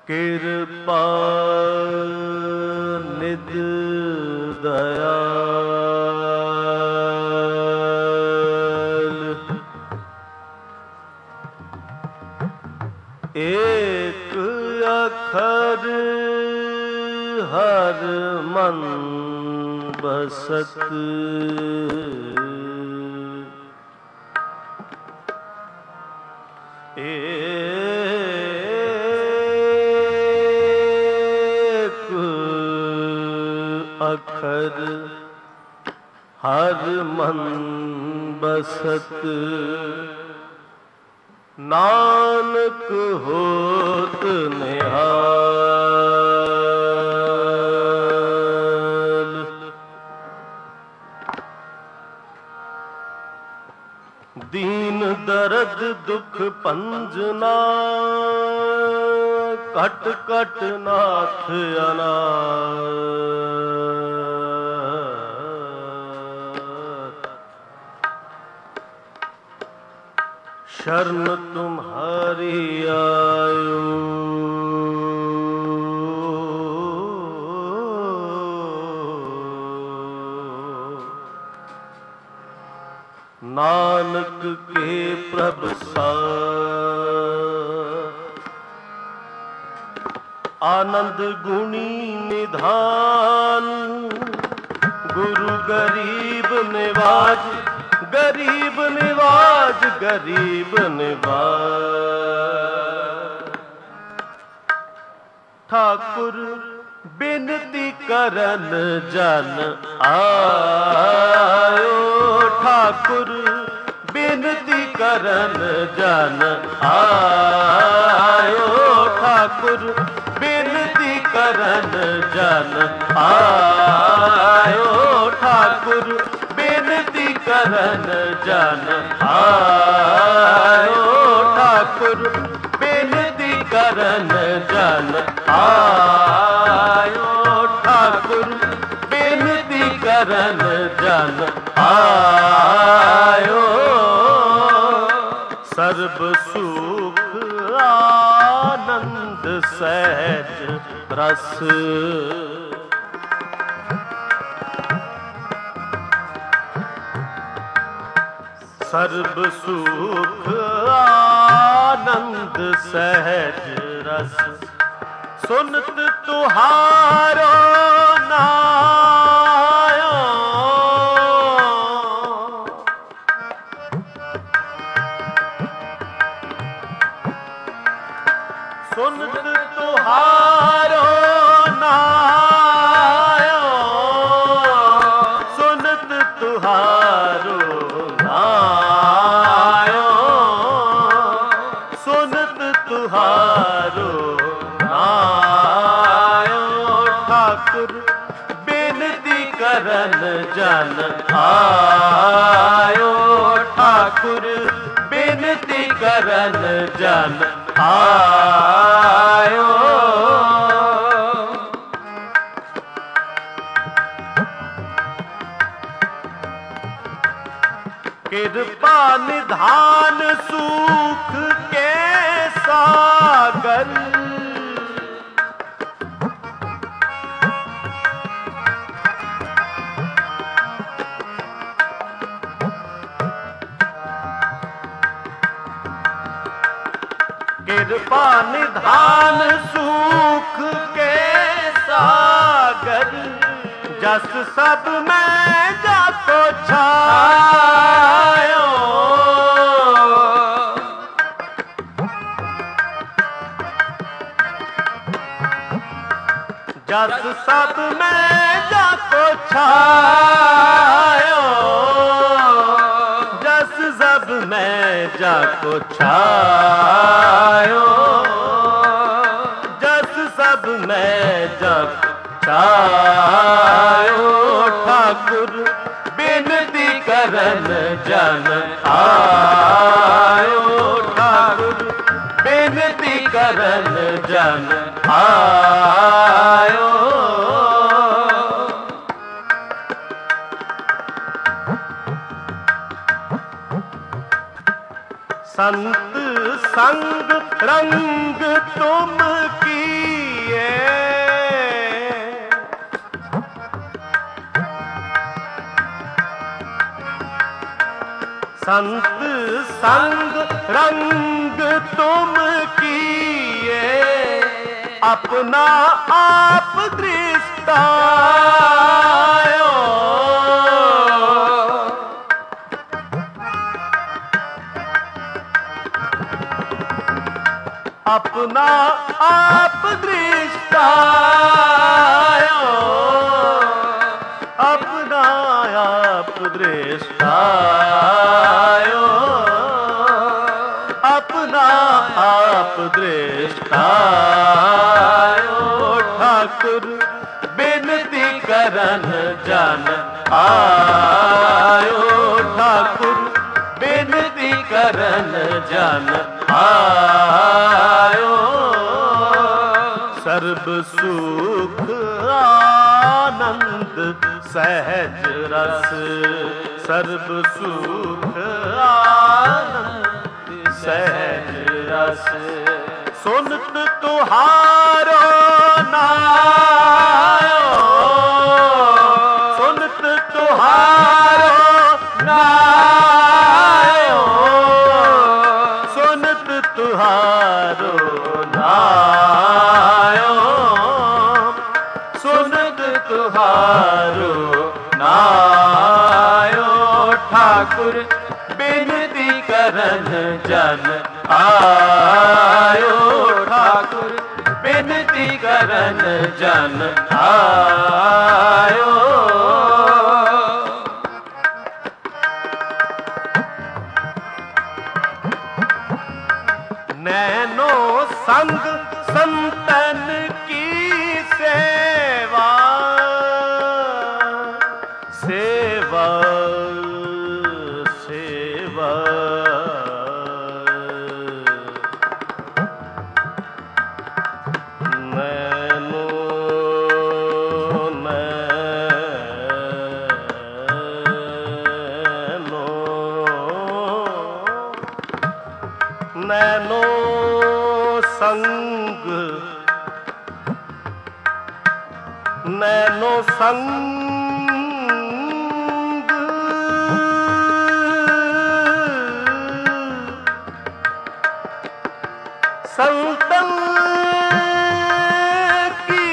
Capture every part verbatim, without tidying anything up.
कृपा निध दयाल, एक अखर हर मन बसत, एक अखर हर मन बसत, नानक होत निहाल। दीन दर्द दुख पंजना, कट कट नाथ अनाथ। शरण तुम्हारी आयो, नानक के प्रभ साथ। आनंद गुणी निधान, गुरु गरीब निवाज, गरीब निवाज, गरीब निवाज। ठाकुर बिनती करन जन आयो, ठाकुर बिनती करन जन आयो, ठाकुर बिनती करन जन आयो, ठाकुर बिनती करन जन आयो, ठाकुर बिनती करन जन आयो, ठाकुर बिनती करन जन आयो। सर्ब सुख आनंद सहज रस, सर्ब सुख आनंद सहज रस। सुनत तुहारो नायो, सुनत तुहारो नायो, सुनत तुहारो नायो, सुनत तुहारो नायो। ठाकुर बिनती करन जन आयो, ठाकुर बिनती करन जन आयो। कृपा निधान सुख के सागर, कृपा निधान सुख के सागर। जस सब में जाको छायो, जस सब में जाको छायो, जस सब में जाको छायो, जस सब में जाको छायो। ठाकुर बिनती करन जन आयो, ठाकुर बिनती करन जन आयो। संत संग रंग तुम किए, संत संग रंग तुम किए, अपना आप दृष्टायो। अपना आप दृष्टायो, अपना आप दृष्टायो, अपना आप दृष्टायो। ठाकुर बिनती करन जन आयो, ठाकुर बिनती करन जन आयो। सर्ब सुख आनंद सहज रस, सर्ब सुख आनंद सहज रस, सुनत तुहारो नायो, सुनत तुहारो नायो, सुनत तुहारो नायो, सुनत तुहारो नायो। ठाकुर बिनती करन जन आयो, ठाकुर बिनती करन जन आयो। नैनो संग संतन की सेवा, सेवा सेवा, नैनो नैनो नैनो संग, नैनो संग संतन की,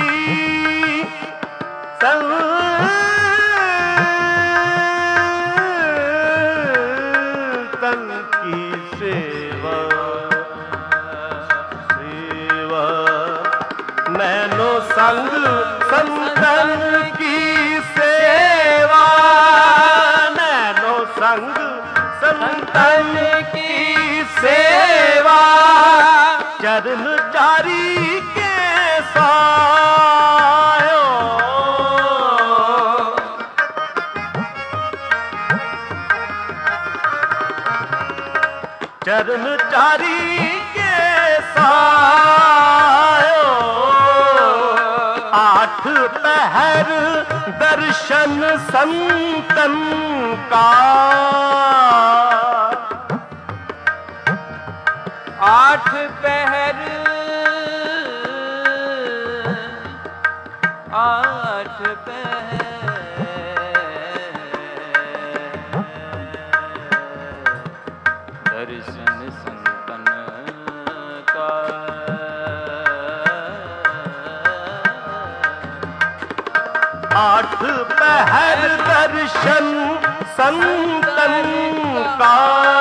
संतन की सेवा, सेवा। नैनो संग संतन की सेवा, नैनो संग संतन की सेवा, चरण चारी के सायो, चरण चारी के सायो। आठ पहर दर्शन संतन का, आठ पहर, आठ पहर दर्शन संतन का। आठ पहर दर्शन संतन का,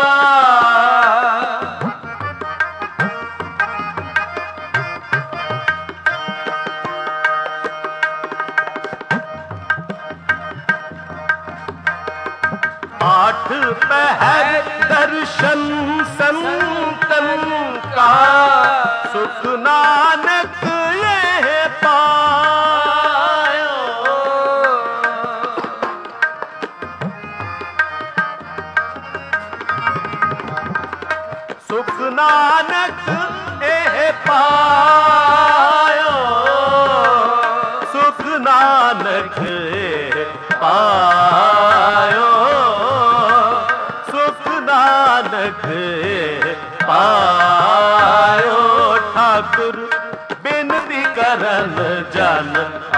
आठ पहर दर्शन संतन का, सुख नानक ये पायो, सुख नानक ये पायो, सुख नानक ये पायो, सुख नानक ठाकुर बेनती करन जन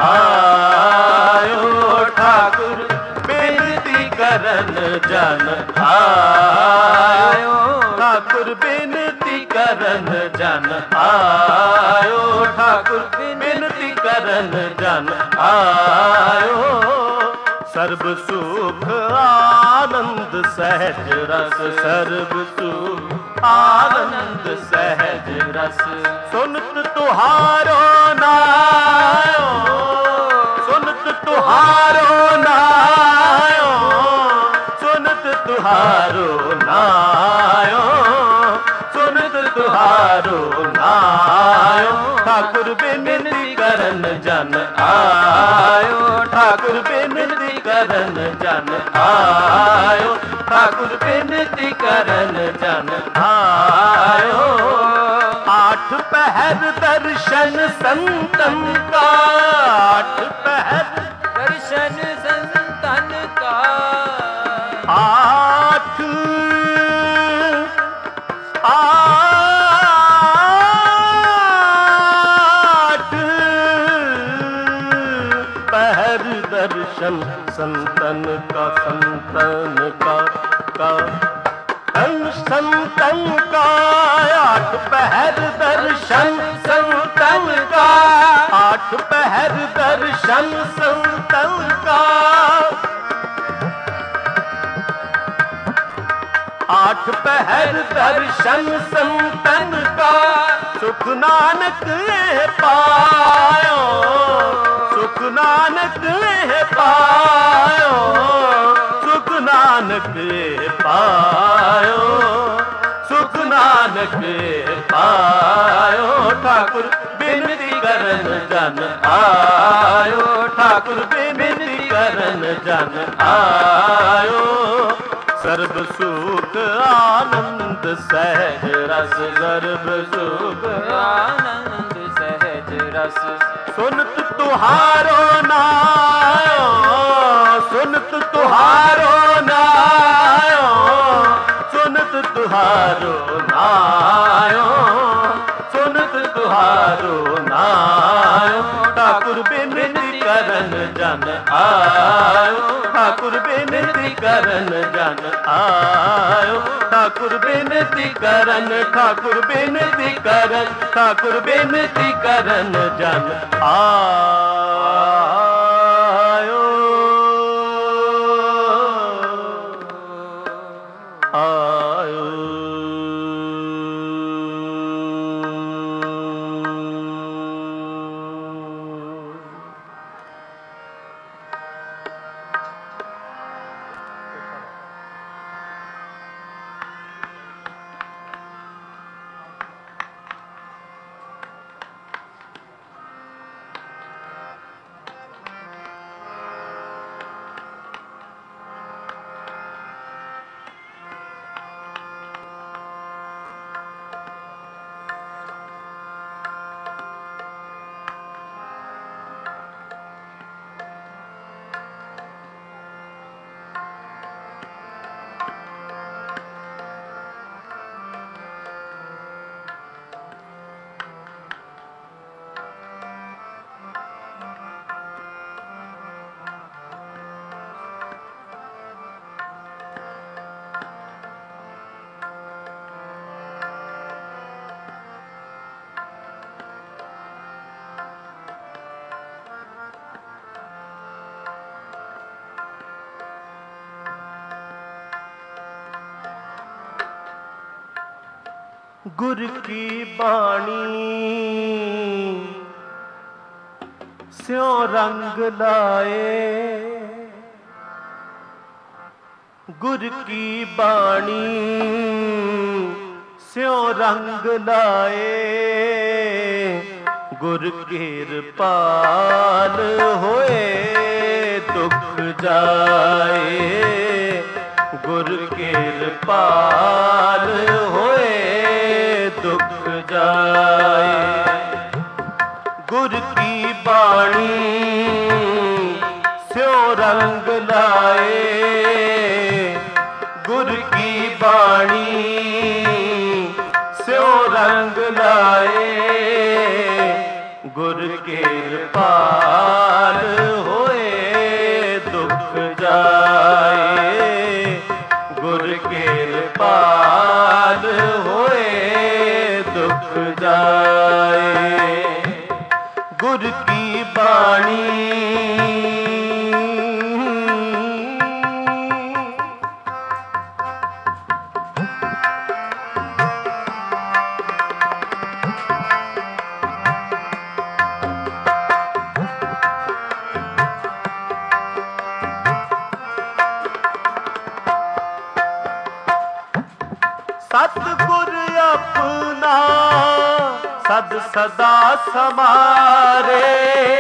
आयो, ठाकुर बेनती करन जन आयो, ठाकुर बेनती करन जन आयो, ठाकुर बेनती करन जन आयो। सर्ब सुख आनंद सहज रस, सर्ब सुख आनंद सहज रस, सुनत तुहारो नायो, सुनत तुहारो नायो, सुनत तुहारो नायो, सुनत तुहारो नायो। ठाकुर बेनती करन जन आयो, ठाकुर बेनती करन जन आयो, ठाकुर बेनती करन जन आयो। आठ पहर दर्शन संतन का, आठ पहर दर्शन संतन का, आठ आठ पहर दर्शन संतन का, संतन का का संतन का, आठ पहर दर्शन संतन का, आठ पहर दर्शन संतन का, आठ पहर दर्शन संतन का, सुख नानक पायो, सुख नानक पायो, सुख नानक पायो, सुख नानक पायो। ठाकुर बेनती करन जन आयो, ठाकुर बेनती करन जन आयो। सर्ब सुख आनंद सहज रस, सर्ब सुख आनंद सहज रस, सुनत तुहारो नायो, सुनत तुहारो नायो, सुनत तुहारो नायो, सुनत तुहारो नायो। ठाकुर बेनती करन जन आयो, ठाकुर बेनती करन जन आयो, ठाकुर बेनती करन, ठाकुर बेनती करन, ठाकुर बेनती करन जन आयो। आयो गुर की बाणी स्यों रंग लाए, गुर की बाणी स्यों रंग लाए, गुर कृपाल होए दुख जाए, गुर कृपाल होए दुख जाए। गुर की बाणी स्यों रंग लाए, गुर की बाणी स्यों रंग लाए, ਗੁਰ ਕਿਰਪਾਲ ਹੋਏ ਦੁਖ ਜਾਏ। ਗੁਰ ਕਿਰਪਾਲ ਹੋਏ ਦੁਖ ਜਾਏ। ਗੁਰ ਕੀ ਬਾਣੀ ਸਤਿਗੁਰ ਆਪਣਾ ਸਦ ਸਦਾ ਸਮਾਰੇ।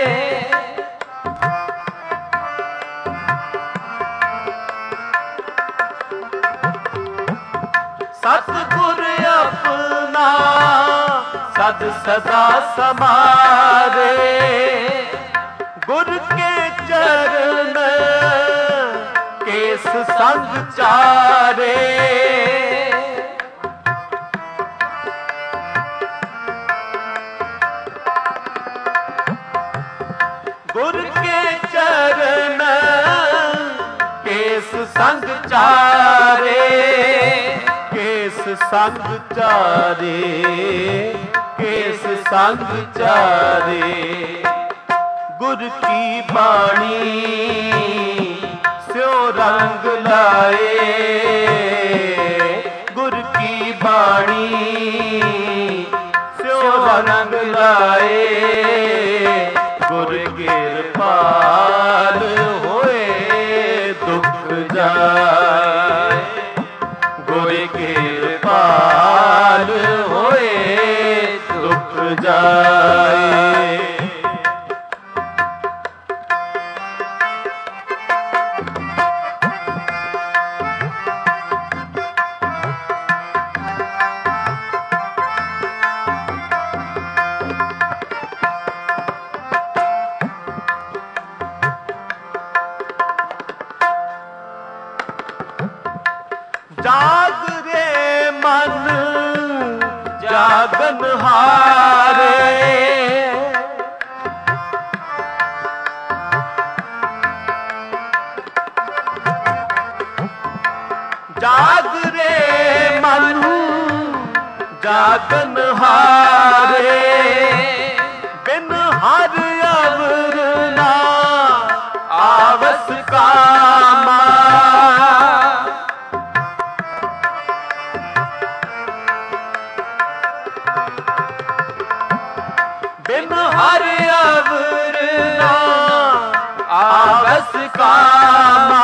ਸਤਿਗੁਰ ਆਪਣਾ ਸਦ ਸਦਾ ਸਮਾਰੇ। ਗੁਰ ਕੇ ਚਰਨ ਕੇਸ ਸੰਗ ਚਾਰੇ। ਗੁਰ ਕੇ ਚਰਨ ਕੇਸ ਸੰਗ ਚਾਰੇ। ਕੇਸ ਸੰਗ ਚਾਰੇ। ਕੇਸ ਸੰਗ ਚਾਰੇ। ਗੁਰ ਕੀ ਬਾਣੀ ਸਿਉ ਰੰਗ ਲਾਏ। ਗੁਰ ਕੀ ਬਾਣੀ ਸਿਉ ਰੰਗ ਲਾਏ। ਗੁਰ ਕਿਰਪਾਲ ਹੋਏ ਦੁਖ ਜਾਏ। ਗੁਰ ਕਿਰਪਾਲ ਹੋਏ ਦੁਖ ਜਾਏ। ਜਾਗ ਰੇ ਮਨ ਜਾਗਨ ਹਾਰੇ। ਜਾਗ ਰੇ ਮਨ ਜਾਗਨ ਹਾਰੇ। ਬਿਨ ਹਰ ਅਵਰ ਨਾ ਆਵਸ ਕਾਮਾ। ਬਿਨ ਹਰ ਅਵਰ ਨਾ ਆਵਸ ਕਾਮਾ।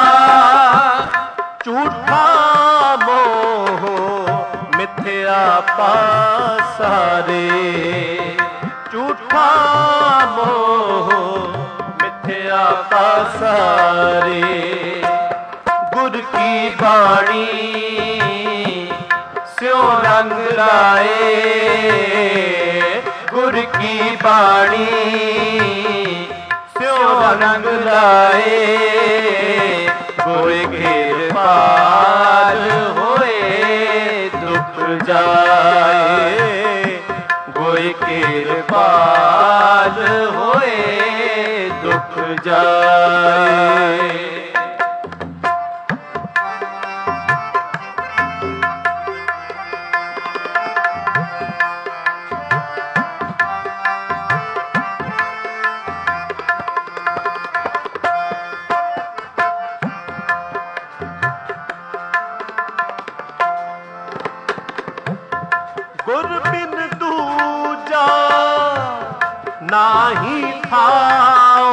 ਝੂਠਾ ਮੋਹ ਮਿਥਿਆ ਪਾਸਾਰੇ। ਝੂਠਾ ਮੋਹ ਮਿਥਿਆ ਪਾਸਾਰੇ। ਗੁਰ ਕੀ ਬਾਣੀ ਸਿਉ ਰੰਗ ਲਾਏ। ਗੁਰ ਕੀ ਬਾਣੀ ਸਿਉ ਰੰਗ ਲਾਏ। ਗੁਰ ਕਿਰਪਾਲ ਹੋਏ ਦੁਖ ਜਾਏ। ਗੁਰ ਕਿਰਪਾਲ ਹੋਏ ਦੁਖ ਜਾਏ। ਗੁਰ ਬਿਨ ਦੂਜਾ ਨਾਹੀ ਥਾਓ।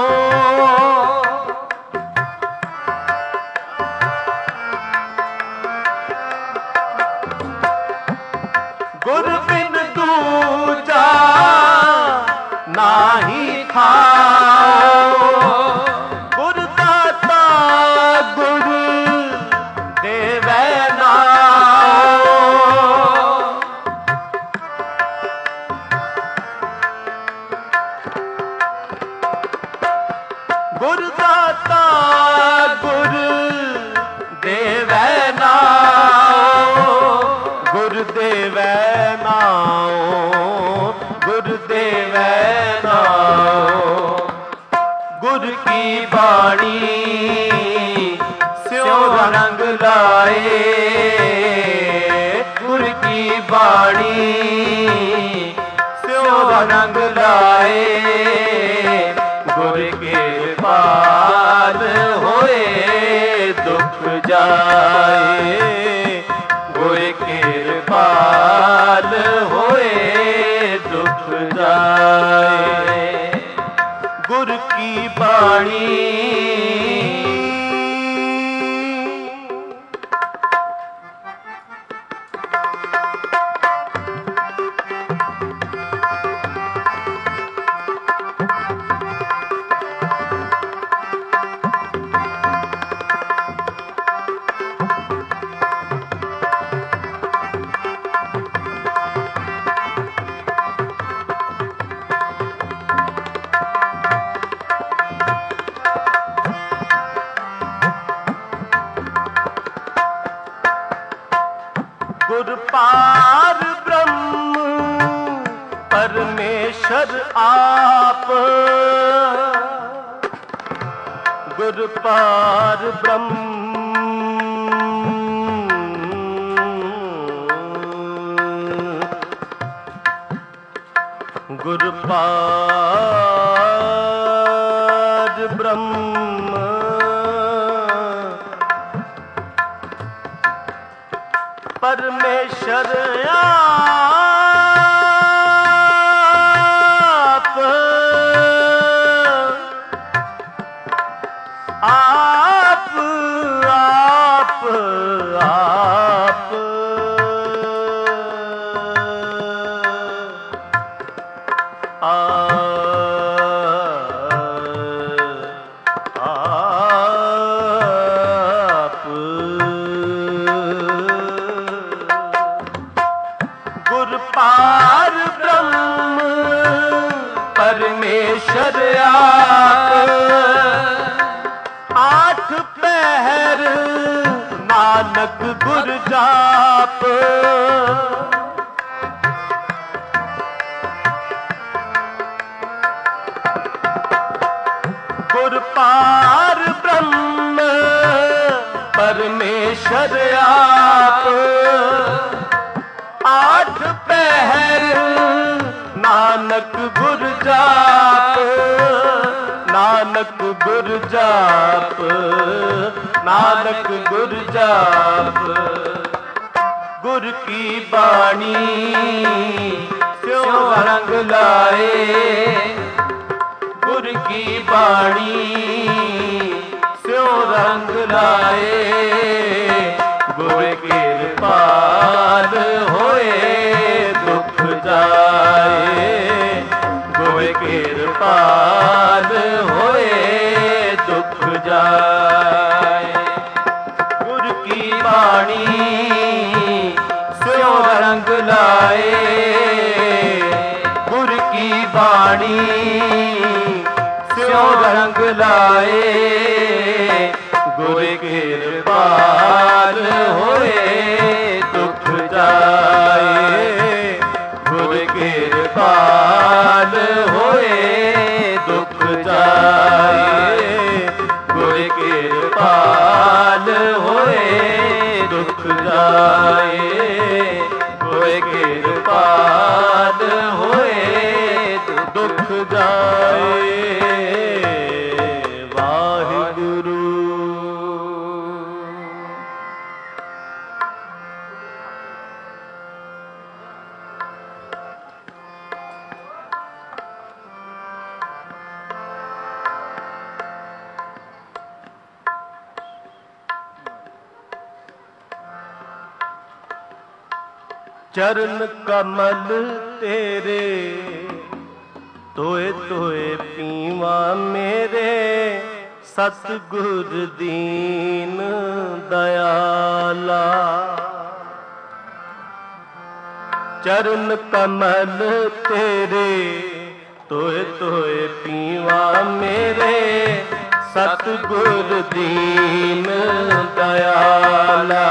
ਗੁਰ ਬਿਨ ਦੂਜਾ ਨਾਹੀ ਥਾਓ। ਗੁਰ ਦਾਤਾ ਗੁਰ ਦੇਵੈ ਨਾਉ। ਗੁਰ ਦਾਤਾ ਗੁਰ ਦੇਵੈ ਨਾਉ। ਗੁਰ ਦੇਵੈ ਨਾਉ। ਗੁਰ ਦੇਵੈ ਨਾਉ। लाए गुर की बाणी स्यों रंग लाए गुर के पाल होए दुख जाए गुर के पाल होए दुख जाए गुर की बाणी गुर पार ब्रह्म परमेश्वर आप गुर पार ब्रह्म गुर पार ब्रह्म परमेश्वर आप आप आप आप गुर पार ब्रह्म परमेश्वर आप आठ पहर नानक गुर जाप गुर पार ब्रह्म परमेश्वर आप आठ पहर नानक गुर जाप नानक गुर जाप नानक गुर जाप गुर की बाणी स्यों रंग लाए गुर की बाणी स्यों रंग लाए गुर कृपाल होए दुख जाए गुर कृपाल होए दुख जाए गुर की बाणी स्यों रंग लाए गुर की बाणी स्यों रंग लाए गुर कृपाल होए दुख जाए गुर कृपाल होए दुख जाए गुर कृपाल होए दुख जाए गुर कृपाल होए दुख जाए चरण कमल तेरे तोए तोए पीवा मेरे सतगुर दीन दयाला चरण कमल तेरे तोए तोए पीवा मेरे सतगुर दीन दयाला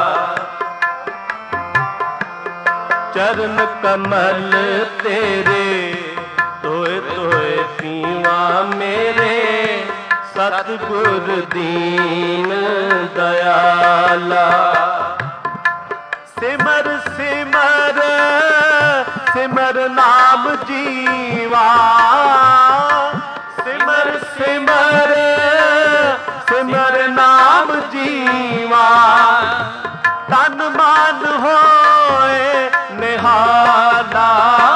चरण कमल तेरे तोए तोए पीवा मेरे सतगुर दीन दयाला। सिमर सिमर सिमर नाम जीवा, सिमर सिमर सिमर नाम जीवा। तन मन होए निहाला,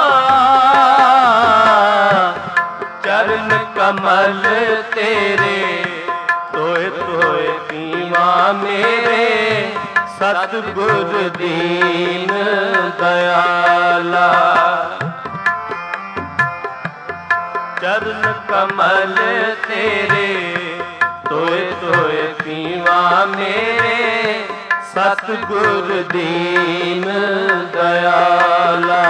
चरण कमल तेरे तोए तोए पीवा मेरे। सतगुर दीन दयाला, चरण कमल तेरे तोए तोए पीवा मेरे। सतगुर दीन दयाला।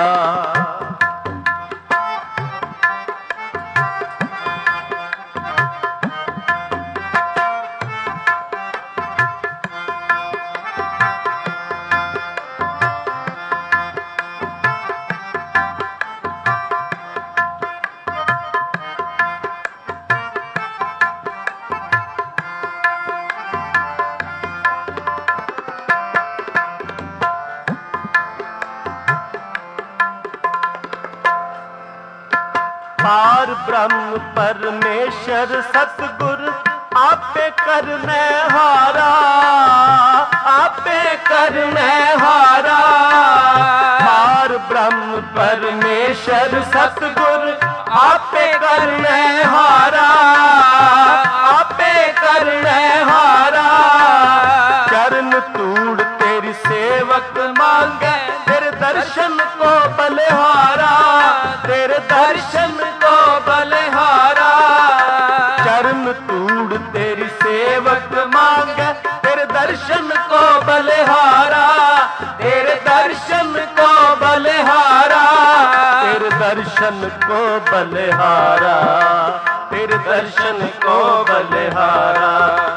पार ब्रह्म परमेश्वर सतगुर आपे करने हारा, आपे करने हारा। पार ब्रह्म परमेश्वर सतगुर आपे करने हारा, आपे करने हारा। चरण तूड़ तेरी सेवक मांगे, तेरे दर्शन को बलिहारा, तेरे दर्शन को बलिहारा। चरण तूड़ तेरी सेवक मांगे, तेरे दर्शन को बलिहारा, तेरे दर्शन को बलिहारा। तेरे दर्शन को बलिहारा, तेरे दर्शन को बलिहारा।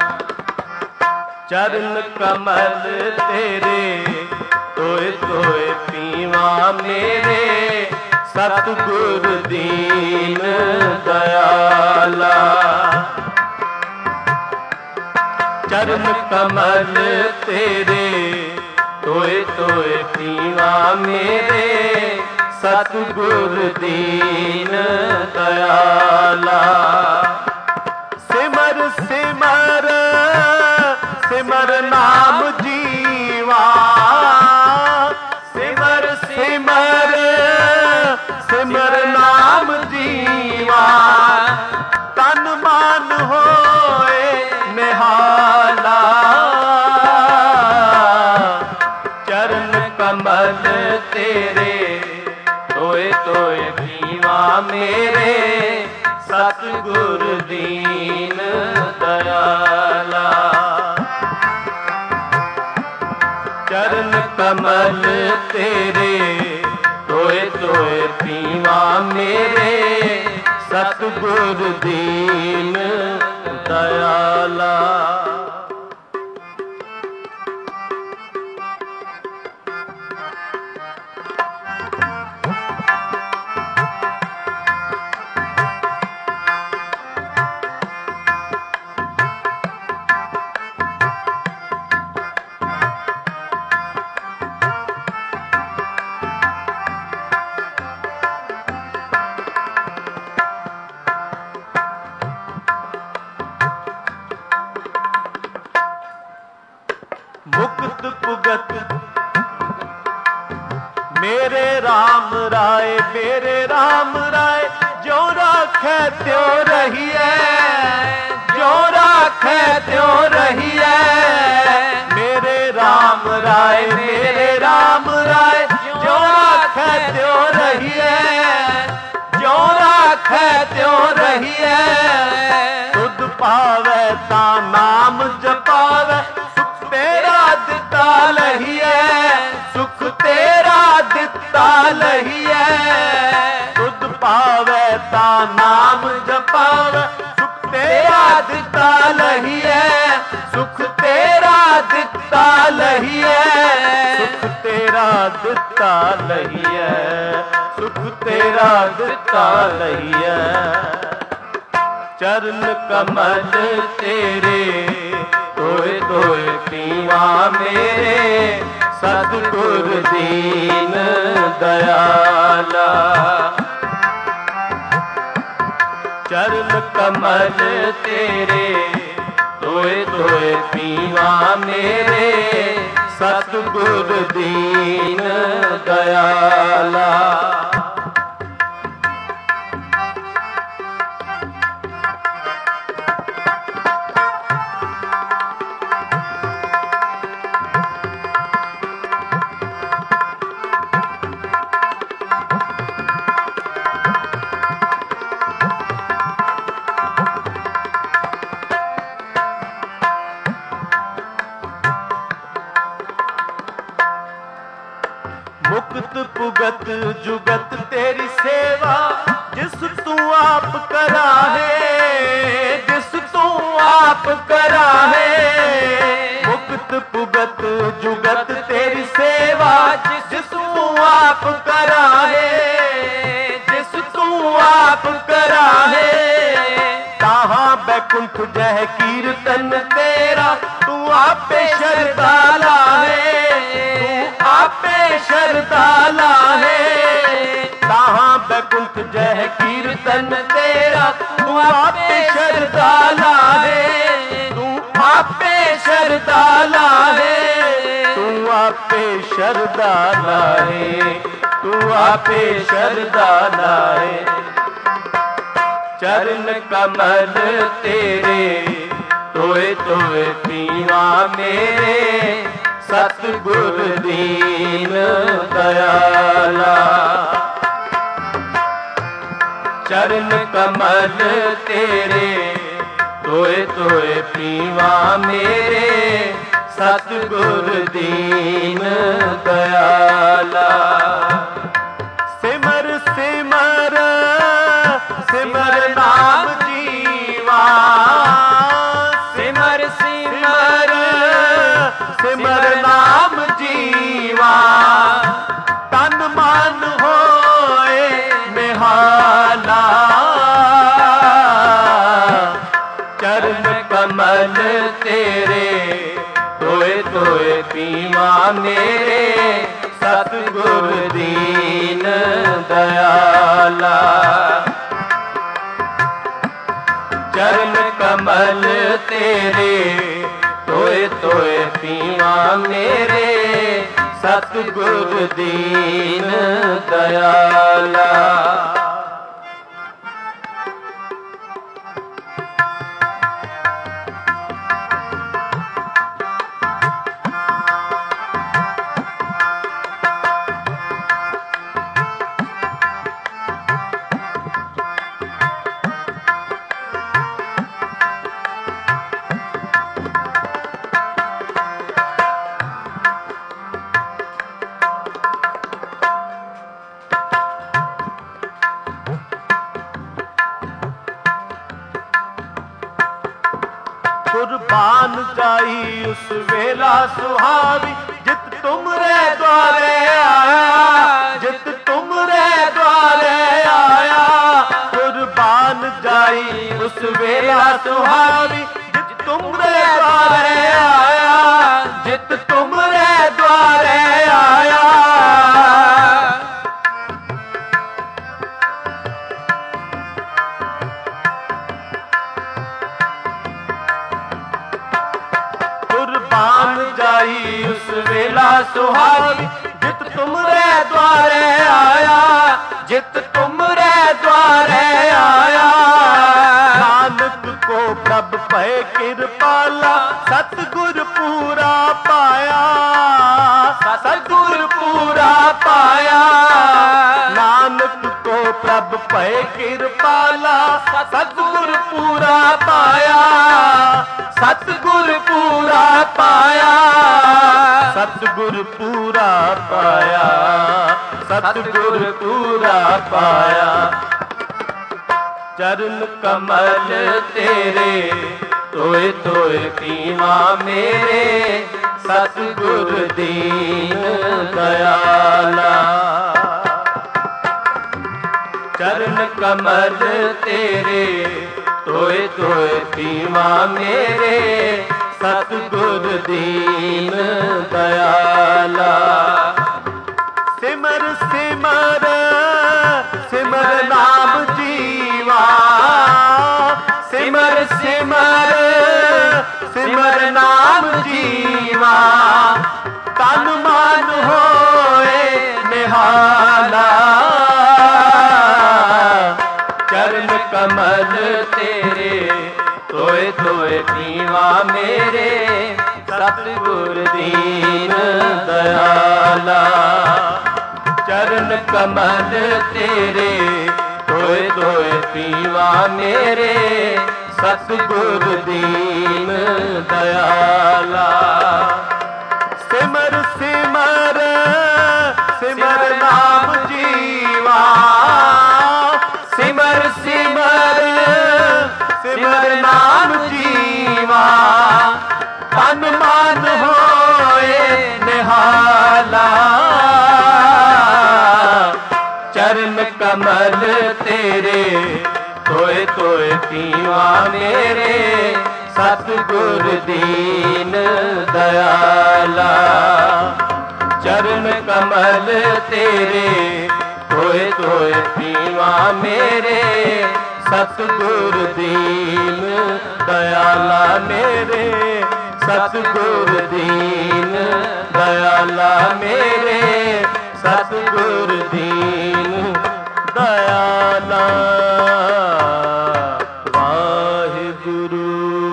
चरण कमल तेरे तोए तोए पीवा मेरे। सतगुर दीन दयाला, चरण कमल तेरे तोए तोए पीवा मेरे। सतगुर दीन दयाला। सिमर सिमर सिमर नाम जीवा, सिमर सिमर सिमर नाम जीवा। तन मन होए निहाला, चरण कमल तेरे तोए तोए पीवा मेरे। सतगुर दीन दयाला, चरण कमल तेरे तोए तोए पीवा मेरे। सतगुर दीन दयाला। मुक्त पुगत मेरे राम राय, मेरे राम राय। जो राखे त्यों रहिए, जो राखे त्यों रहिए। मेरे राम राय, मेरे राम राय। जो राखे त्यों रहिए, जो राखे त्यों रहिए। तुध पावे ता नाम जपावे, सुख तेरा दिता लहिए, सुख तेरा दिता लहिए। तुध पावे ता नाम जपावे, सुख तेरा दिता लहिए, सुख तेरा दिता लहिए। सुख तेरा दिता लहिए, सुख तेरा दिता लहिए। चरण कमल तेरे तोए तोए पीवा मेरे सतगुर दीन दयाला। चरण कमल तेरे तोए तोए पीवा मेरे सतगुर दीन दयाला। मुक्त पुगत जुगत तेरी सेवा जिस तू आप करा है, जिस तू आप करा है। मुक्त पुगत जुगत तेरी सेवा जिस तू आप करा है, जिस तू आप करा है। कहाँ बैकुंठ जह कीर्तन तेरा तू आपे शरदाला है, तू आपे शरदाला है। कहाँ बैकुंठ जह कीर्तन तेरा तू आपे शरदाला है, तू आपे शरदाला है, तू आपे शरदाला है, तू आपे शरदाला है। चरण कमल तेरे तोए तोए पीवा मेरे सतगुर दीन दयाला। चरण कमल तेरे तोए तोए पीवा मेरे सतगुर दीन दयाला। सिमर सिमर सिमर नाम जीवा, सिमर सिमर सिमर नाम जीवा। तन मन होए निहाला, चरण कमल तेरे तोए तोए पीवा मेरे सतगुर दीन दयाला। चरण कमल तेरे तोए तोए पीवा मेरे सतगुर दीन दयाला। कुर्बान जाई उस वेला सुहावी जित तुमरे द्वारे आया, जित तुमरे द्वारे आया। कुर्बान जाई उस वेला सुहावी जित तुमरे द्वारे आया, जित तुमरे द्वारे आया। कुर्बान जाई उस वेला सुहावी जित तुमरे द्वारे आया, जित तुमरे द्वारे आया। नानक को प्रभ पै कृपाला सतगुर पूरा पाया, सतगुर पूरा पाया। नानक को प्रभ पै कृपाला सतगुर पूरा पाया, सतगुर पूरा पाया, सतगुर पूरा पाया, सतगुर पूरा पाया। चरण कमल तेरे तोए तोए पीवा मेरे सतगुर दीन दयाला। चरण कमल तेरे तोए तोए पीवा मेरे सतगुर दीन दयाला। सिमर सिमर सिमर नाम जीवा, सिमर सिमर सिमर नाम जीवा, तन मन होए निहाला। चरण कमल तेरे तोए तोए पीवा मेरे सतगुर दीन दयाला। चरण कमल तेरे तोए तोए पीवा मेरे सतगुर दीन दयाला। सिमर सिमर सिमर नाम जीवा, सिमर सिमर सिमर नाम जीवा, तन मन होए निहाला। चरण कमल तेरे तोए तोए पीवा मेरे सतगुर दीन दयाला। चरण कमल तेरे तोए तोए पीवा मेरे सतगुर दीन दयाला। मेरे सतगुर दीन दयाला, मेरे सतगुर दीन दयाला। वाहिगुरु।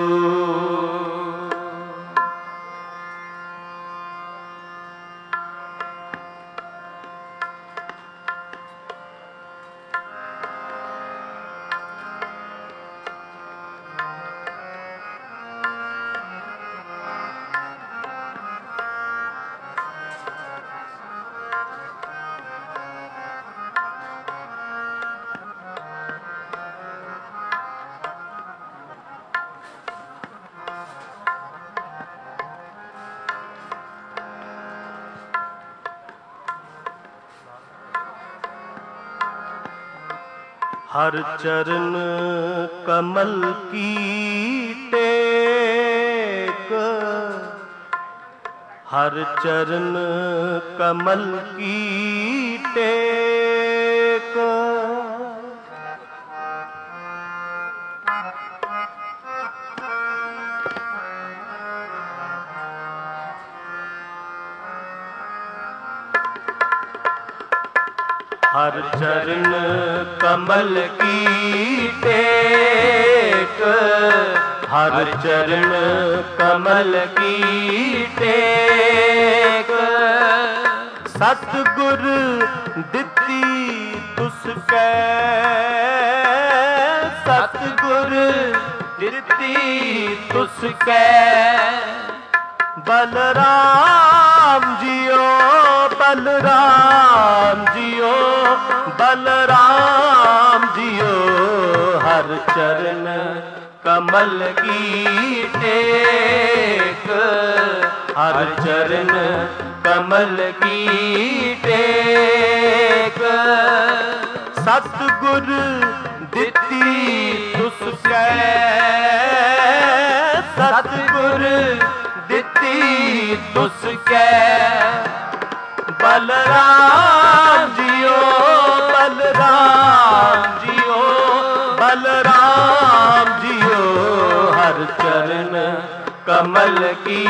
हर चरण कमल की टेक, हर चरण कमल की टेक। हर चरण कमल की टेक, हर चरण कमल की टेक। सतगुर दिती तुसकै, सतगुर दिती तुसकै। बलराम जियो बलराम जियो बलराम जियो, हर चरण कमल की टेक, हर चरण कमल की टेक। सतगुर दिती तुसकै, सतगुर दिती तुसकै। बलराम जियो बलराम जियो बलराम जियो, हर चरण कमल की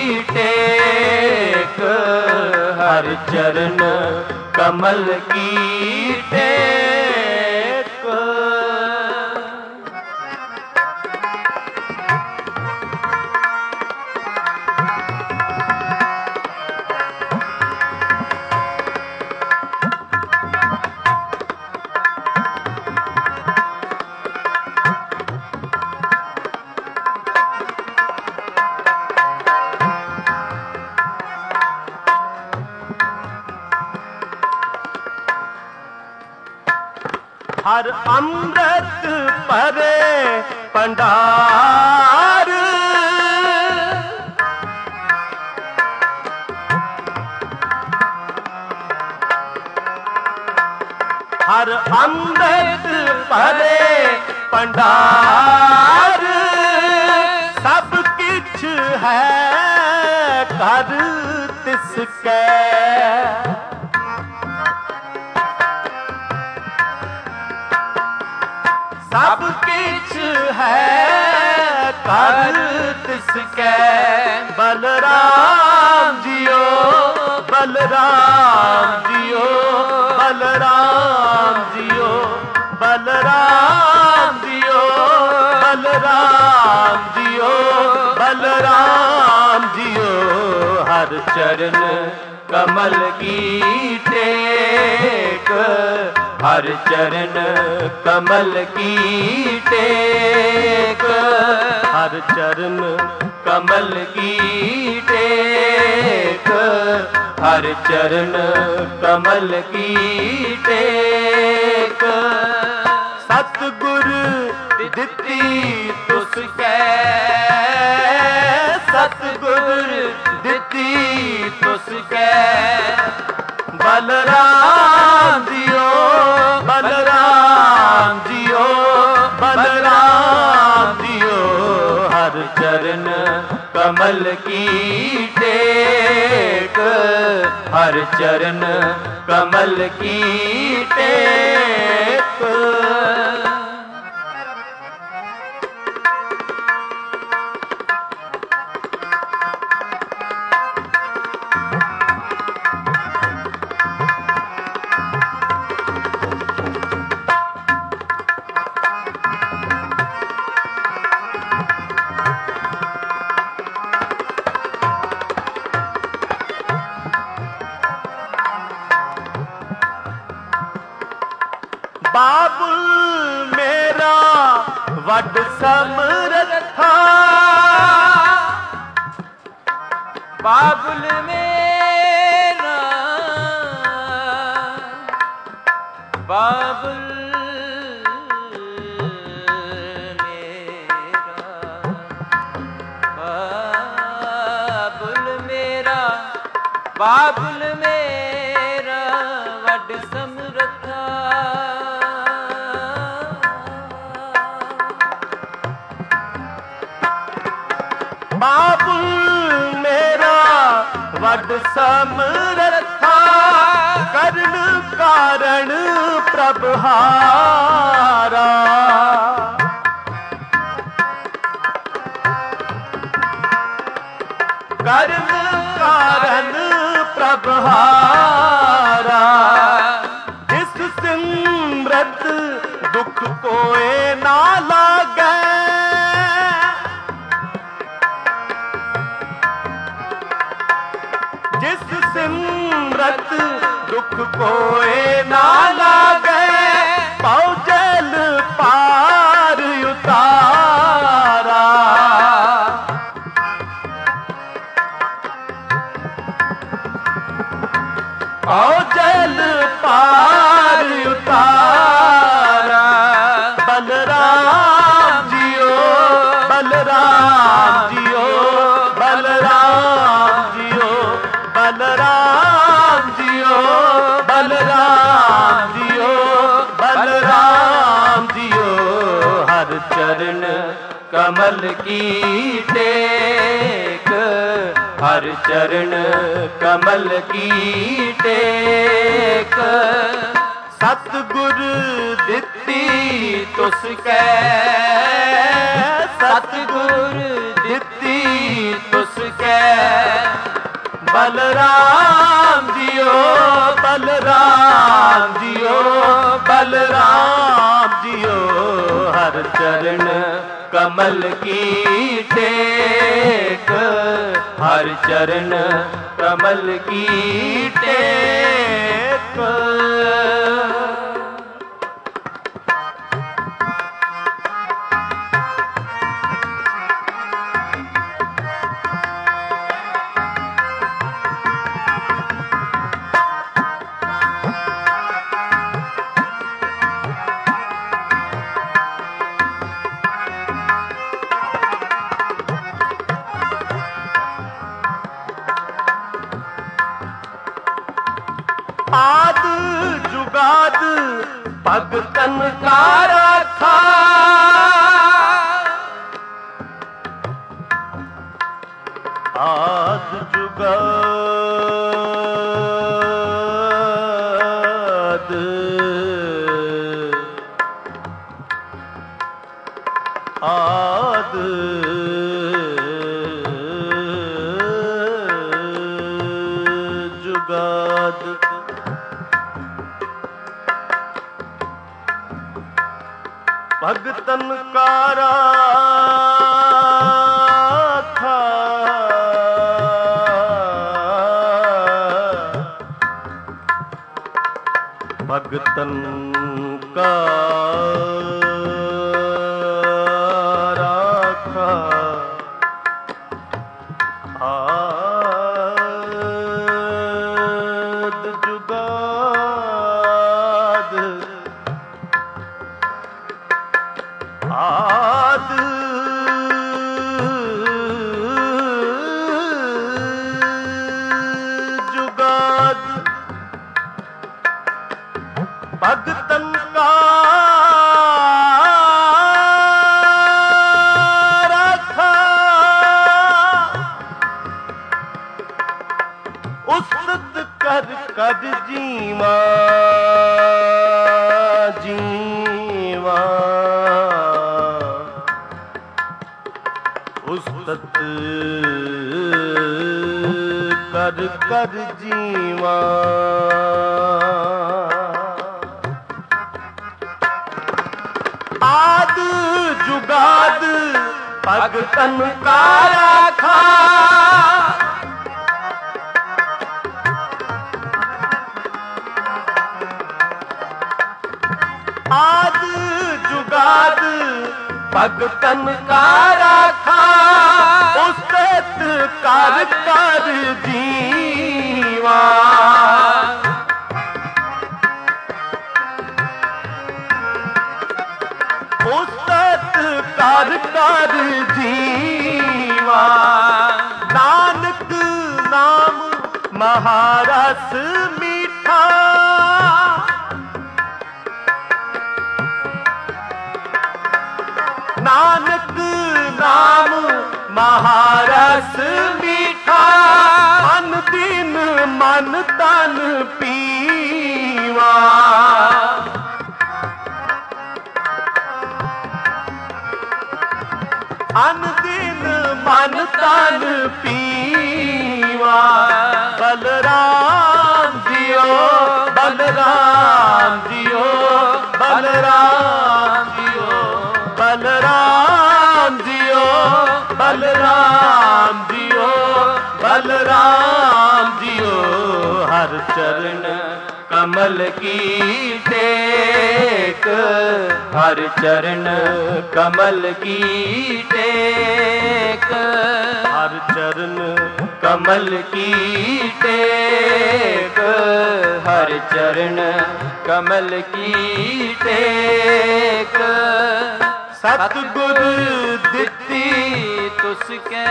टेक, हर चरण कमल की टेक। हर अमृत परे पंडार, हर हर अमृत भरे भंडार सब किछ है कर तिसकै सब किछ है कर तिसकै बलराम जियो बलराम जियो बलराम जियो बलराम जियो बलराम जियो बलराम जियो हर चरण कमल की टेक हर चरण कमल की टेक हर चरण कमल की टेक हर चरण कमल की टेक सतगुर दिती तुसकै सतगुर दिती तुसकै बलराम जियो बलराम जियो बलराम जियो हर चरण कमल की टेक हर चरण कमल की टेक बाबुल मेरा वड समरथा बाबुल मेरा बाबुल मेरा बाबुल मेरा बाबुल मेरा वड समरथा बाबुल मेरा वड समरथा करण कारण प्रभहारा करण कारण प्रभहारा जिस सिमरत दुख कोए ना लागे जिस सिमरत दुख कोए ना लागे पौजल पार उतारा पौजल पार उतारा बलराम जियो बलराम जियो बलराम जियो बलराम जियो बलराम जियो बलराम जियो हर चरण कमल की टेक हर चरण कमल की टेक सतगुर दिती तुसकै सतगुर दिती तुसकै बलराम जियो बलराम जियो बलराम जियो हर चरण कमल की टेक हर चरण कमल की टेक आद जुगाद भगतन का रखा आद जुगाद आद जुगाद भगतन का राखा भगतन का राखा आद जुगाद आद जुगाद भगतन का रखा उस्तत कर कर जीवा जीवा उस्तत कर कर जीवा आद जुगाद भगतन का राखा आद जुगाद भगतन का राखा उस्तत कर कर जीवा उस्तत कर कर जीवा नानक नाम महारस मीठा नानक नाम महारस मीठा मन दिन मन तन पीवा अन दिन मन तन पीवा बलराम जियो बलराम जियो बलराम जियो बलराम जियो बलराम जियो बलराम जियो हर चरण कमल की टेक हर चरण कमल की टेक हर चरण कमल की टेक हर चरण कमल की टेक सतगुरु दिती तुसकै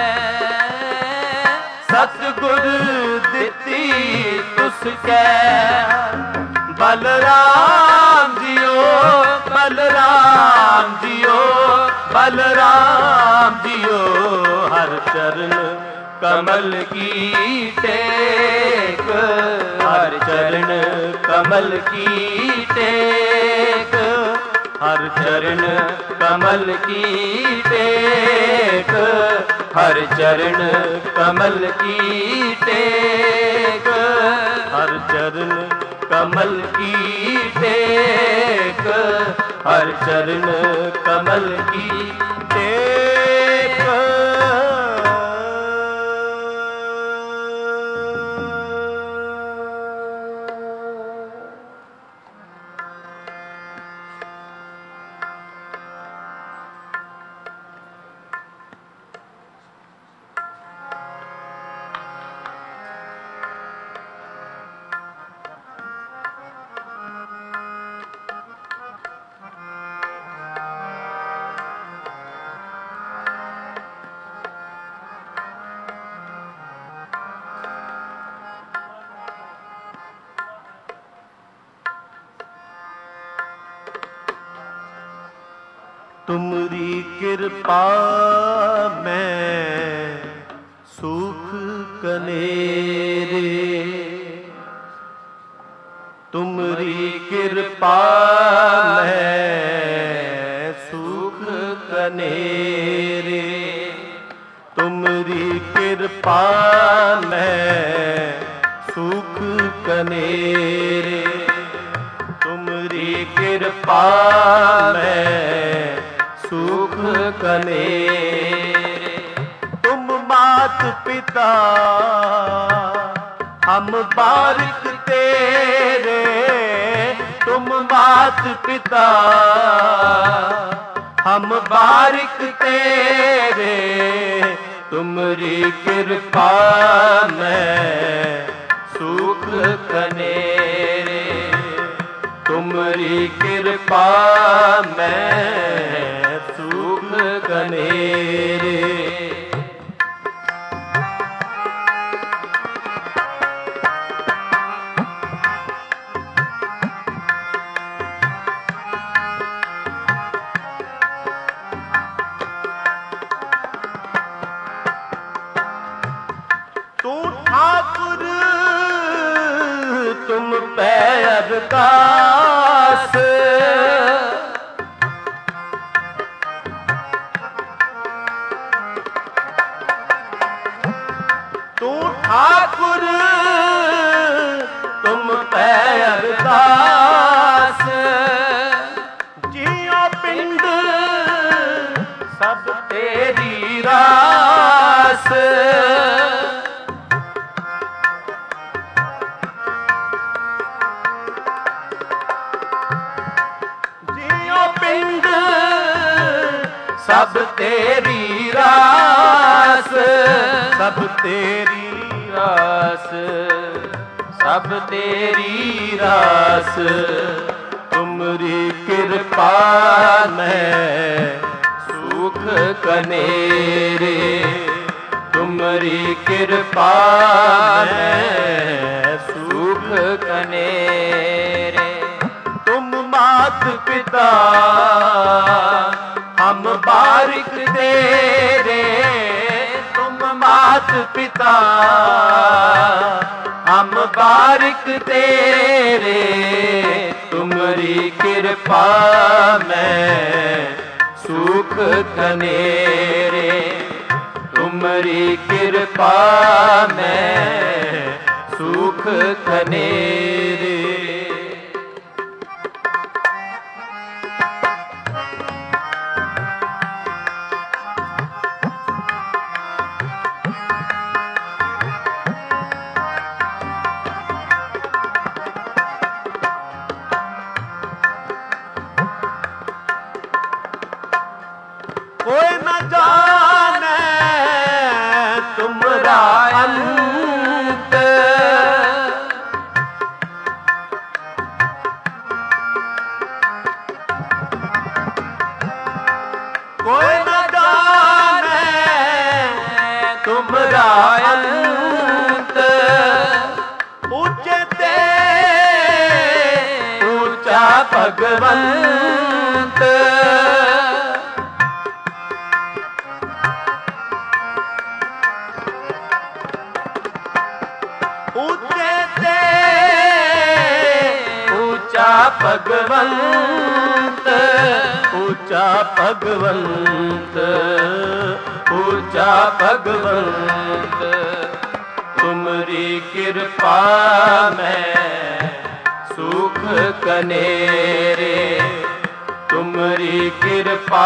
सतगुरु दिती तुसकै बलराम जियो बलराम जियो बलराम जियो हर चरण कमल की टेक हर चरण कमल की टेक हर चरण कमल की टेक हर चरण कमल की टेक हर चरण कमल की टेक हर चरण कमल की टेक तुमरी कृपा में सुख कनेरे, तुमरी कृपा में सुख कनेरे, तुमरी कृपा में सुख कनेरे, तुमरी कृपा में सुख कनेरे। तुम मात पिता हम बारिक तेरे, तुम मात पिता हम बारिक तेरे, तुमरी कृपा में सुख कनेरे, तुमरी कृपा में सुख कनेरे। तू ठाकुर तुम पे अरदास, तू ठाकुर तुम पे अरदास, जियो पिंड सब तेरी रास, पिंड सब तेरी रास, सब तेरी रास, सब तेरी रास, तुमरी कृपा में सुख कनेरे, तुमरी कृपा में सुख कनेरे। तुम मात पिता हम बारिक तेरे, तुम मात पिता हम बारिक तेरे, तुमरी कृपा में सुख कनेरे, तुमरी कृपा में सुख कनेरे। कोई न जाने तुमरा अंत, कोई न जाने तुमरा अंत, ऊंचे ते ऊंचा भगवंत, ऊंचे ते ऊंचा भगवंत, ऊंचा भगवंत, ऊंचा भगवंत, तुमरी कृपा में सुख कनेरे, तुमरी कृपा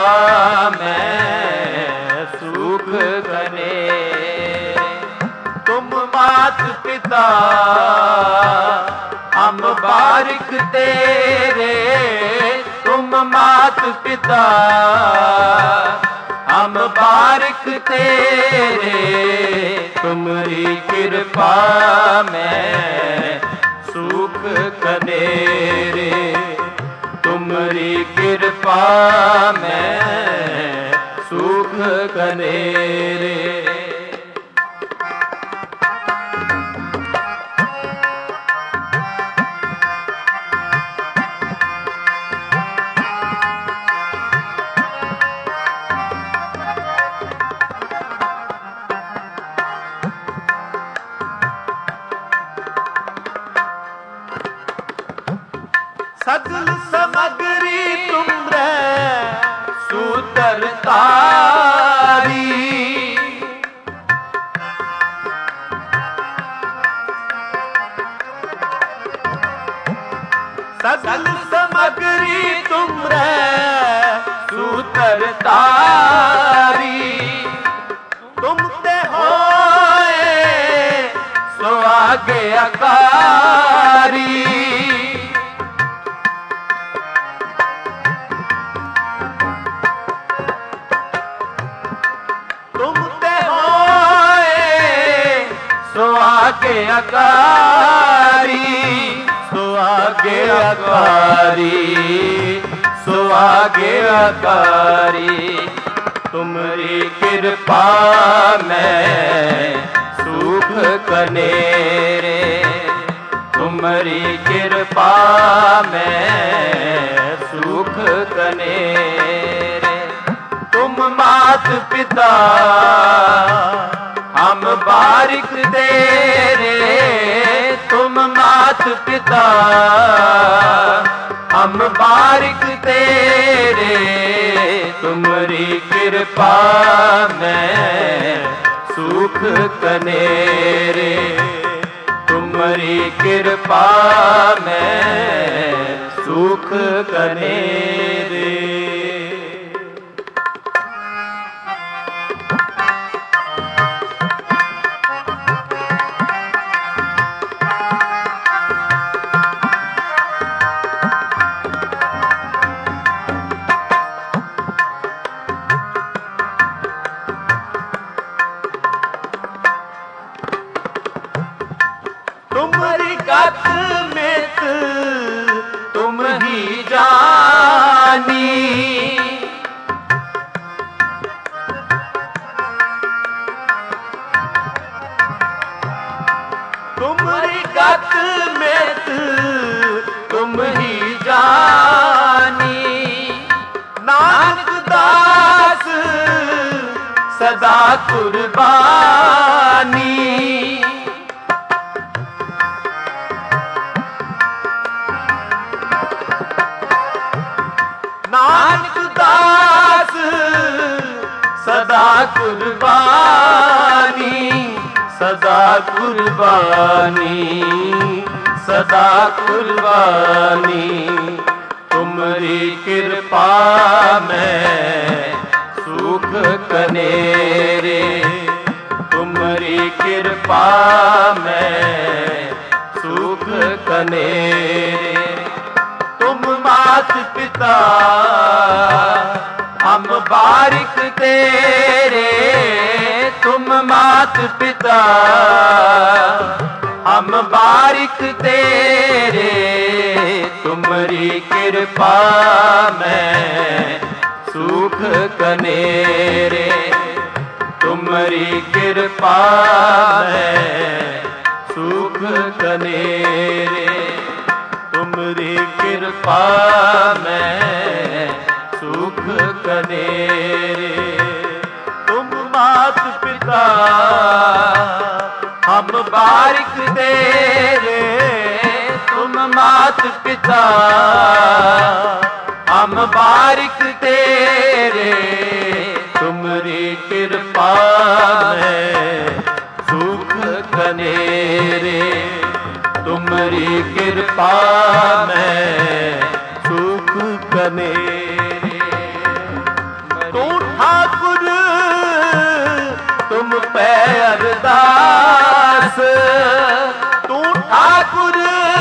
में सुख कनेरे। तुम मात पिता हम बारिक तेरे, तुम मात पिता हम बारिक तेरे, तुमरी कृपा में सुख कनेरे, तुमरी कृपा में सुख कनेरे। तुमरे सूतर तारी। तुम ते होए सो आगे अकारी। तुम ते होए सो आगे अकारी। सो आगे अकारी, सो आगे अकारी। तुमरी कृपा में सुख कनेरे। तुमरी कृपा में सुख कनेरे। तुम मात पिता हम बारिक तेरे। तुम मात पिता हम बारिक तेरे। तुमरी कृपा में सुख कनेरे। तुमरी कृपा में सुख कनेरे। तुमरी गत में तुम ही जानी। तुमरी गत में तुम ही जानी। नानक दास सदा कुर्बानी। नानक दास सदा कुर्बानी। सदा कुर्बानी, सदा कुर्बानी। तुमरी कृपा में सुख कनेरे। तुमरी कृपा में सुख कनेरे। तुम मात पिता हम बारिक तेरे। तुम मात पिता हम बारिक तेरे। तुमरी कृपा में सुख कनेरे। तुमरी कृपा में सुख कनेरे। तुमरी कृपा में सुख कनेरे। तुम मात पिता हम बारिक तेरे। तुम मात पिता हम बारिक तेरे। तुमरी कृपा में सुख कनेरे। तुमरी कृपा में सुख कनेरे। तू ठाकुर तुम पे अरदास। तू ठाकुर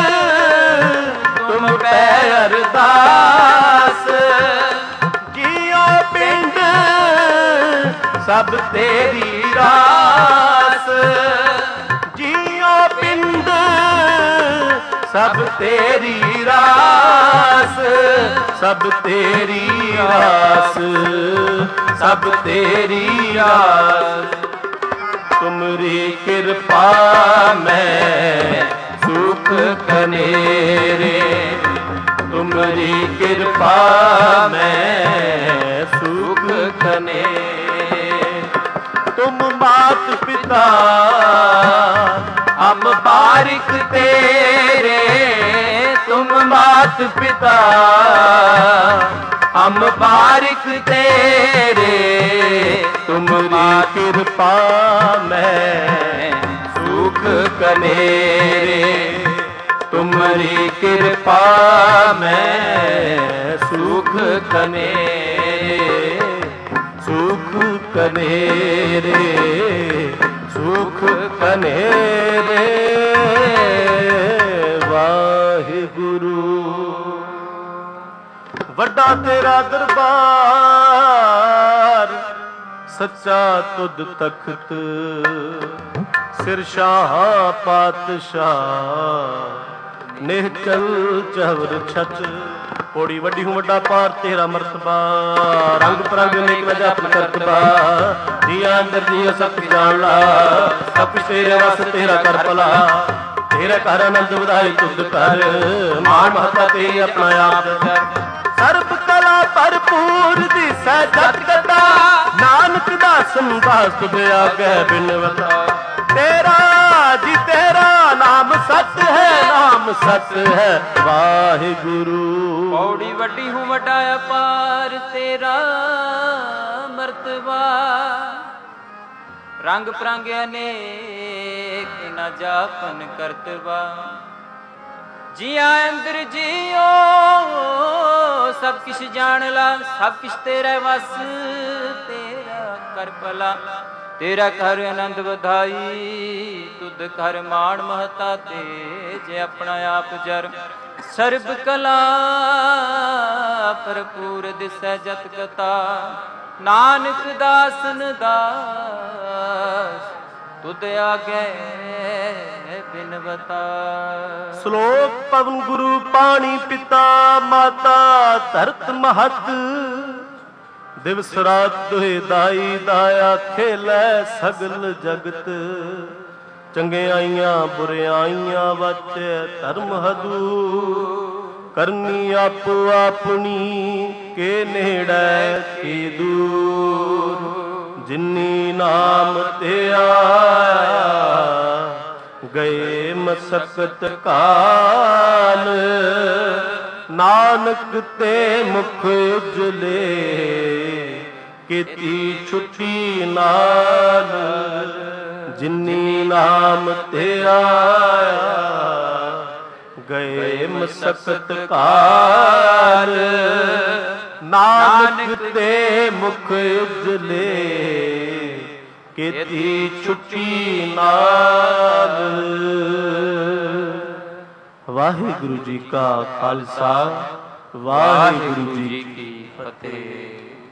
तुम पे अरदास। जियो पिंड सब तेरी रास। जियो पिंड सब तेरी रास। सब तेरी रास, सब तेरी रास। तुमरी कृपा में सुख कनेरे। तुमरी कृपा में सुख कनेरे। तुम मात पिता हम बारिक तेरे। तुम मात पिता हम बारिक तेरे। तुमरी कृपा में सुख कनेरे। ਤੁਮਰੀ ਕਿਰਪਾ ਮੈਂ ਸੁਖ ਕਨੇਰੇ, ਸੁਖ ਕਨੇਰੇ, ਸੁਖ ਕਨੇਰੇ। ਵਾਹਿਗੁਰੂ ਵੱਡਾ ਤੇਰਾ ਦਰਬਾਰ, ਸੱਚਾ ਤੁਧ ਤਖਤ, ਸਿਰ ਸ਼ਾਹ ਪਾਤਸ਼ਾਹ, ਨਿਹਚਲ ਚਵਰ ਛਤ। ਪੌੜੀ ਵੱਡੀ ਹੂੰ ਵੱਡਾ ਪਾਰ ਤੇਰਾ ਮਰਤਬਾ, ਰੰਗ ਪਰੰਗ ਨੇਕ ਵਜਾ ਆਪਨ ਕਰਤਬਾ। ਦੀਆ ਅੰਦਰ ਦੀਆ ਸਭ ਜਾਣ ਲਾ, ਸਭ ਤੇਰੇ ਵਸ ਤੇਰਾ ਕਰ ਭਲਾ। ਤੇਰਾ ਘਰ ਆਨੰਦ ਵਧਾਏ ਤੁਧ ਕਰ, ਮਾਨ ਮਹਤਾ ਤੇਰੀ ਆਪਣਾ ਆਪ। ਸਰਬ ਕਲਾ ਭਰਪੂਰ ਦਿਸੈ ਜਤ ਕਤਾ, ਨਾਨਕ ਦਾਸਨ ਦਾਸ ਤੁਧ ਆਗੇ ਬਿਨਵਤਾ। ਤੇਰਾ ਜੀ ਤੇਰਾ ਨਾਮ ਸਤ ਹੈ, ਨਾਮ ਸਤ ਹੈ। ਵਾਹਿਗੁਰੂ ਪੌੜੀ ਵੱਡੀ ਹੂੰ ਵੱਡਾ ਅਪਾਰ ਤੇਰਾ ਮਰਤਬਾ, ਰੰਗ ਪਰੰਗ ਅਨੇਕ ਨ ਜਾਪਨ ਕਰਤਬਾ। ਜੀਆ ਅੰਦਰ ਜੀਓ ਸਭ ਕਿਛ ਜਾਣ ਲਾ, ਸਭ ਕਿਛ ਤੇਰਾ ਵਸ ਤੇਰਾ ਕਰ ਭਲਾ। ਤੇਰਾ ਘਰ ਆਨੰਦ ਵਧਾਈ ਤੁਧ ਘਰ ਮਾਣ ਮਹਤਾ ਤੇਜ ਆਪਣਾ ਆਪ ਜਰ। ਸਰਬ ਕਲਾ ਭਰਪੂਰ ਦਿਸੈ ਜਤ ਕਤਾ, ਨਾਨਕ ਦਾਸਨ ਦਾਸ ਤੁਧ ਆਗੇ ਬਿਨਵਤਾ। ਸ਼ਲੋਕ ਪਵਨ ਗੁਰੂ ਪਾਣੀ ਪਿਤਾ ਮਾਤਾ ਧਰਤ ਮਹਤ, ਦਿਵਸ ਰਾਤ ਦੁਹੇ ਦਾਈ ਦਾਇਆ ਖੇਲੈ ਸਗਲ ਜਗਤ। ਚੰਗਿਆਈਆਂ ਬੁਰਿਆਈਆਂ ਵਾਚੈ ਧਰਮ ਹਦੂ, ਕਰਨੀ ਆਪੋ ਆਪਣੀ ਕੇ ਨੇੜੈ ਕੇ ਦੂਰ। ਜਿਨੀ ਨਾਮ ਤੇ ਆਇਆ ਗਏ ਮਸਕਤ ਕਾਲ, ਨਾਨਕ ਤੇ ਮੁਖ ਉਜਲੇ ਕੀਤੀ ਛੁੱਟੀ ਨਾਲ। ਜਿਨੀ ਨਾਮ ਤੇ ਆਇਆ ਗਏ ਮਸਕਤ ਕਾਲ, ਨਾਨਕ ਤੇ ਮੁਖ ਉਜਲੇ ਕੀਤੀ ਛੁੱਟੀ ਨਾਲ। ਵਾਹਿਗੁਰੂ ਜੀ ਕਾ ਖਾਲਸਾ, ਵਾਹਿਗੁਰੂ ਜੀ ਕੀ ਫਤਿਹ।